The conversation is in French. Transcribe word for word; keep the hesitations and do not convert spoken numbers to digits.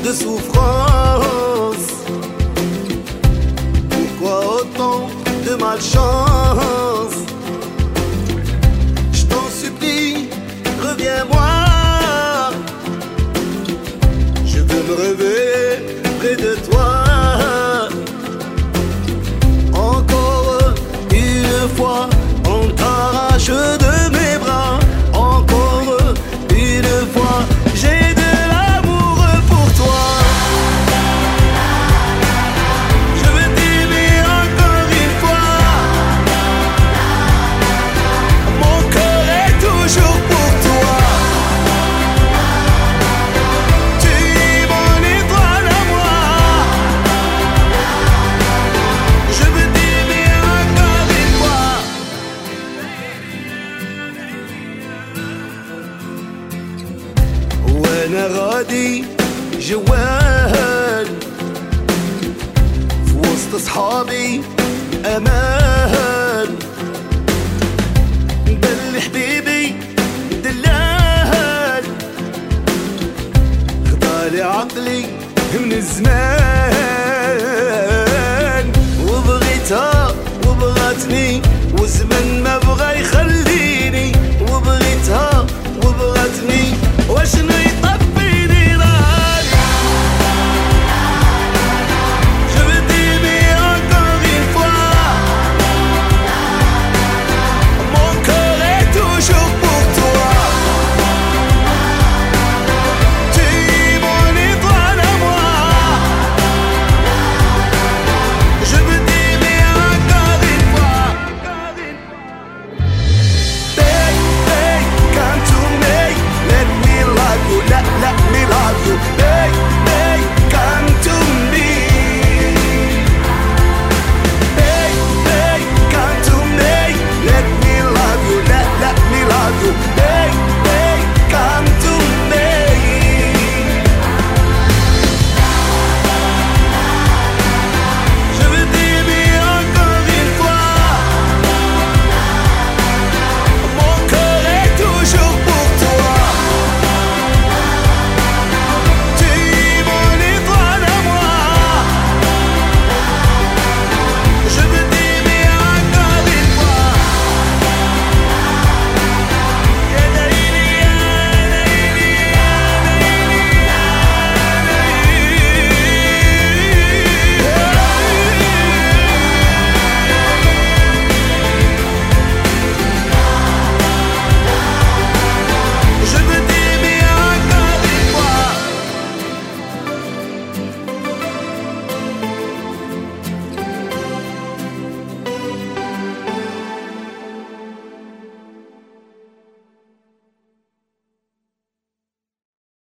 de souffrance. Pourquoi autant de malchance? Je t'en supplie, reviens-moi. Je veux me réveiller près de toi. Encore une fois, on t'arrache de mes bras. Encore une fois, j'ai de l'amour pour toi. Je veux t'aimer encore une fois. Mon cœur est toujours pour toi. Tu es mon étoile à moi. Je veux t'aimer encore une fois. وانا غادي جوال في وسط صحابي امان. دل حبيبي دلال خدالي عقلي من الزمان. وبغيتها وبغاتني والزمن ما بغى يخليني. وبغيتها وبغاتني واشنو يطلع